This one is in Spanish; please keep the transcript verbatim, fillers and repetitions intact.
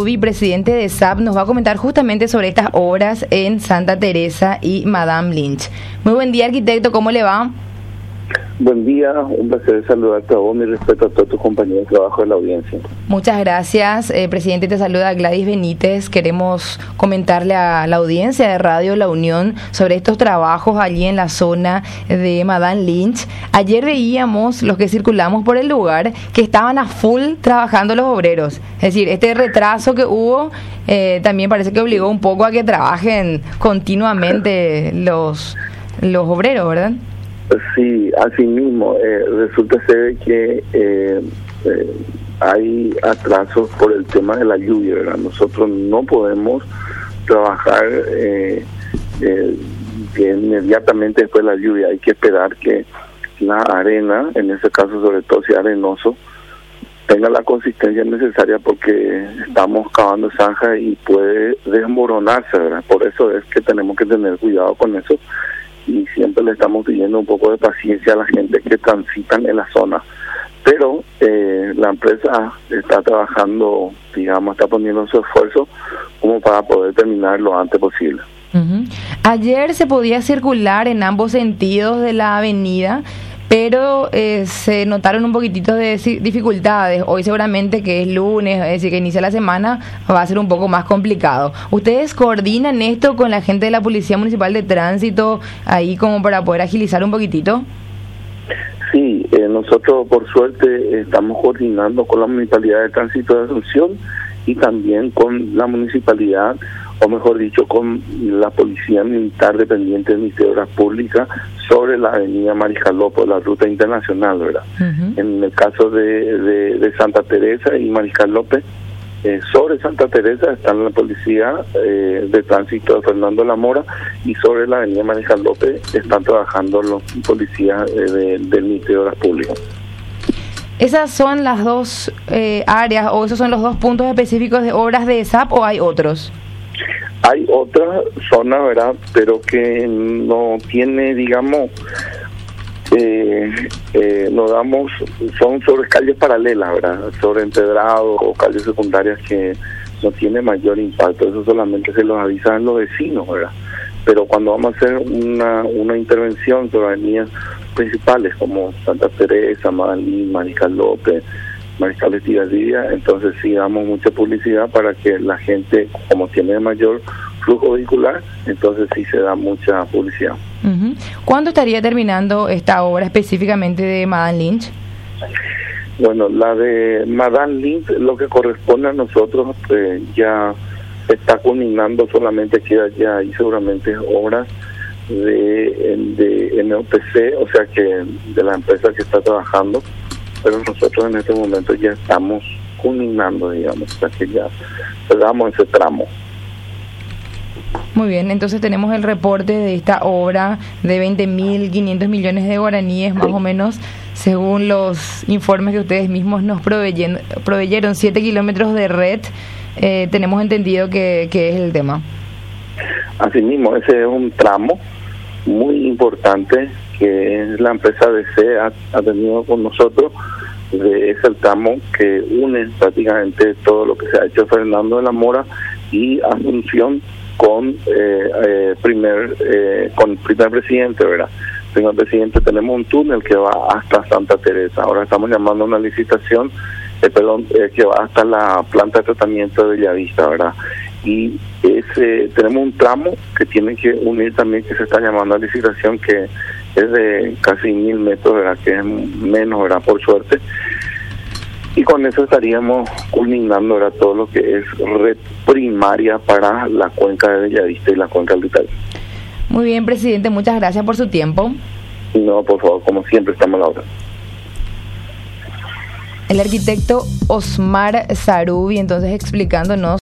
Sarubi, presidente de S A P, nos va a comentar justamente sobre estas obras en Santa Teresa y Madame Lynch. Muy buen día, arquitecto, ¿cómo le va? Buen día, un placer saludarte a vos, mi respeto a todos tus compañeros de trabajo de la audiencia. Muchas gracias, eh, presidente, te saluda Gladys Benítez. Queremos comentarle a la audiencia de Radio La Unión sobre estos trabajos allí en la zona de Madame Lynch. Ayer veíamos, los que circulamos por el lugar, que estaban a full trabajando los obreros. Es decir, este retraso que hubo eh, también parece que obligó un poco a que trabajen continuamente los, los obreros, ¿verdad? Sí, así mismo, eh, resulta ser que eh, eh, hay atrasos por el tema de la lluvia, ¿verdad? Nosotros no podemos trabajar eh, eh, inmediatamente después de la lluvia, hay que esperar que la arena, en este caso sobre todo si es arenoso, tenga la consistencia necesaria porque estamos cavando zanja y puede desmoronarse, ¿verdad? Por eso es que tenemos que tener cuidado con eso. Y siempre le estamos pidiendo un poco de paciencia a la gente que transitan en la zona. Pero eh, la empresa está trabajando, digamos, está poniendo su esfuerzo como para poder terminar lo antes posible. Uh-huh. Ayer se podía circular en ambos sentidos de la avenida, pero eh, se notaron un poquitito de dificultades. Hoy seguramente, que es lunes, es decir, que inicia la semana, va a ser un poco más complicado. ¿Ustedes coordinan esto con la gente de la Policía Municipal de Tránsito ahí como para poder agilizar un poquitito? Sí, eh, nosotros por suerte estamos coordinando con la Municipalidad de Tránsito de Asunción y también con la Municipalidad, o mejor dicho, con la Policía Militar dependiente del Ministerio de Obras Públicas sobre la avenida Mariscal López, la ruta internacional, ¿verdad? Uh-huh. En el caso de, de, de Santa Teresa y Mariscal López, eh, sobre Santa Teresa están la Policía eh, de Tránsito de Fernando La Mora y sobre la avenida Mariscal López están trabajando los policías eh, de, del Ministerio de Obras Públicas. ¿Esas son las dos eh, áreas o esos son los dos puntos específicos de obras de S A P o hay otros? Hay otra zona, ¿verdad? Pero que no tiene, digamos, eh, eh, no damos, son sobre calles paralelas, ¿verdad? Sobre empedrado o calles secundarias que no tiene mayor impacto. Eso solamente se los avisan los vecinos, ¿verdad? Pero cuando vamos a hacer una, una intervención sobre avenidas principales como Santa Teresa, Madalí, Mariscal López, Mariscal Estigarribia, entonces sí damos mucha publicidad para que la gente, como tiene mayor flujo vehicular, entonces sí se da mucha publicidad. Uh-huh. ¿Cuándo estaría terminando esta obra específicamente de Madame Lynch? Bueno, la de Madame Lynch, lo que corresponde a nosotros, eh, ya está culminando solamente, queda ya ahí seguramente obras de, de M O P C, o sea que de la empresa que está trabajando, pero nosotros en este momento ya estamos culminando, digamos, o sea que ya cerramos ese tramo. Muy bien, entonces tenemos el reporte de esta obra de veinte mil quinientos millones de guaraníes, más sí. o menos, según los informes que ustedes mismos nos proveyeron, proveyeron siete kilómetros de red, eh, tenemos entendido que, que es el tema. Asimismo, ese es un tramo muy importante que la empresa D C ha, ha tenido con nosotros, de ese tramo que une prácticamente todo lo que se ha hecho Fernando de la Mora y Asunción con eh, eh, primer eh, con primer presidente, ¿verdad? Primer presidente, tenemos un túnel que va hasta Santa Teresa. Ahora estamos llamando a una licitación, eh, perdón, eh, que va hasta la planta de tratamiento de Bellavista, ¿verdad? Y ese tenemos un tramo que tiene que unir también, que se está llamando a licitación, que es de casi mil metros, ¿verdad? Que es menos, ¿verdad? Por suerte. Y con eso estaríamos culminando, ¿verdad? Todo lo que es red primaria para la cuenca de Bellavista y la cuenca del Italia. Muy bien, presidente, muchas gracias por su tiempo. No, por favor, como siempre, estamos a la hora. El arquitecto Osmar Sarubi, entonces explicándonos